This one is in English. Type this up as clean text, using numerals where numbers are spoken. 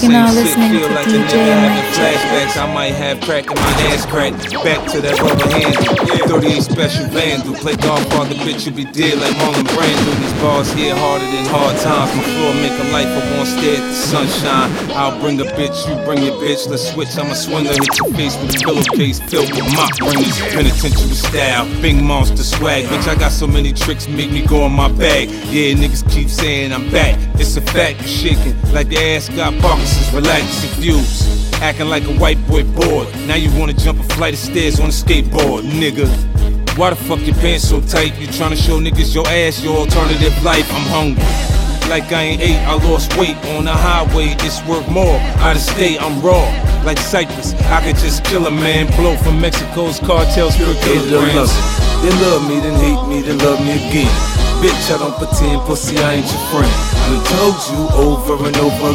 You're now same shit, listening feel to like a DJ nigga having Mix. flashbacks. I might have crack in my ass crack. Back to that rubber handle, 38 special vandal. Play Godfather, bitch, you be dead like Marlon Brando. These bars here harder than hard times. My floor make a life, I won't stare at the sunshine. I'll bring a bitch, you bring your bitch. Let's switch, I'm a swinger, hit your face with a pillowcase filled with mop ringers. Penitentiary style, big monster swag. Bitch, I got so many tricks, make me go in my bag. Yeah, niggas keep saying I'm back. It's a fact, you shaking like the ass got Parkinson's. Relax, confused, acting like a white boy bored. Now you wanna jump a flight of stairs on a skateboard, nigga. Why the fuck your pants so tight? You tryna show niggas your ass, your alternative life. I'm hungry, like I ain't ate, I lost weight. On the highway, it's worth more. Out of state, I'm raw, like Cypress. I could just kill a man, blow from Mexico's cartels for kilograms. They love me, then hate me, then love me again. Bitch, I don't pretend, pussy, I ain't your friend. I done told you over and over